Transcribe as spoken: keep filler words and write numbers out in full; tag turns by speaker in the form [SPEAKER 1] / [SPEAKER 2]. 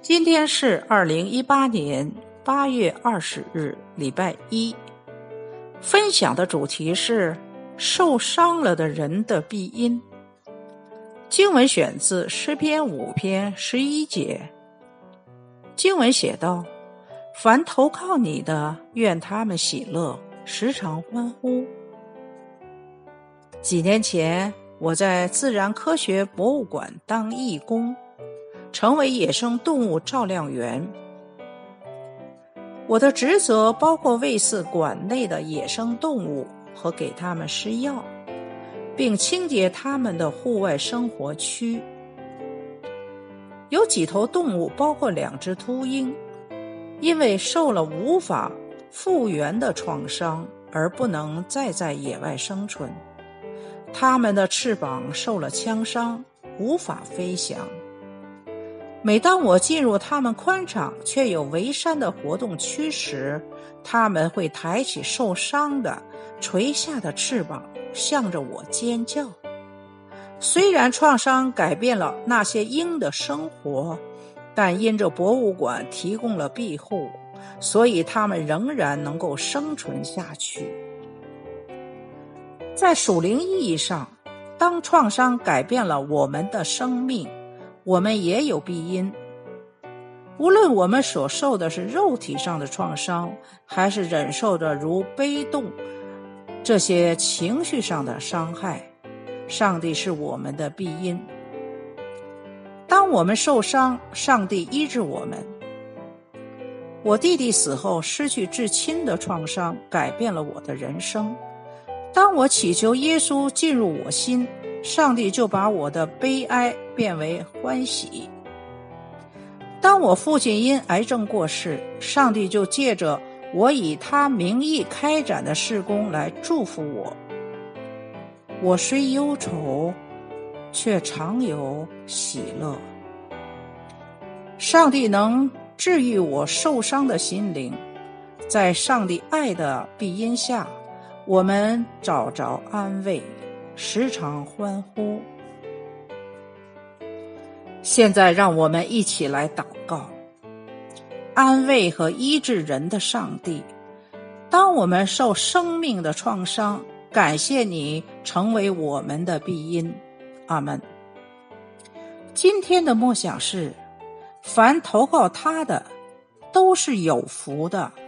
[SPEAKER 1] 今天是二零一八年八月二十日，礼拜一。分享的主题是受伤了的人的庇荫。经文选自诗篇五篇十一节。经文写道：凡投靠你的，愿他们喜乐，时常欢呼。几年前，我在自然科学博物馆当义工，成为野生动物照料员。我的职责包括喂饲馆内的野生动物和给它们施药，并清洁它们的户外生活区。有几头动物，包括两只秃鹰，因为受了无法复原的创伤而不能再在野外生存，它们的翅膀受了枪伤，无法飞翔。每当我进入它们宽敞却有围山的活动区时，它们会抬起受伤的垂下的翅膀，向着我尖叫。虽然创伤改变了那些鹰的生活，但因着博物馆提供了庇护，所以它们仍然能够生存下去。在属灵意义上，当创伤改变了我们的生命，我们也有庇荫。无论我们所受的是肉体上的创伤，还是忍受着如悲痛这些情绪上的伤害，上帝是我们的庇荫。当我们受伤，上帝医治我们。我弟弟死后失去至亲的创伤改变了我的人生。当我祈求耶稣进入我心，上帝就把我的悲哀变为欢喜。当我父亲因癌症过世，上帝就借着我以他名义开展的事工来祝福我。我虽忧愁，却常有喜乐。上帝能治愈我受伤的心灵，在上帝爱的庇荫下，我们找着安慰，时常欢呼。现在让我们一起来祷告。安慰和医治人的上帝，当我们受生命的创伤，感谢你成为我们的庇荫。阿们。今天的默想是：凡投靠他的，都是有福的。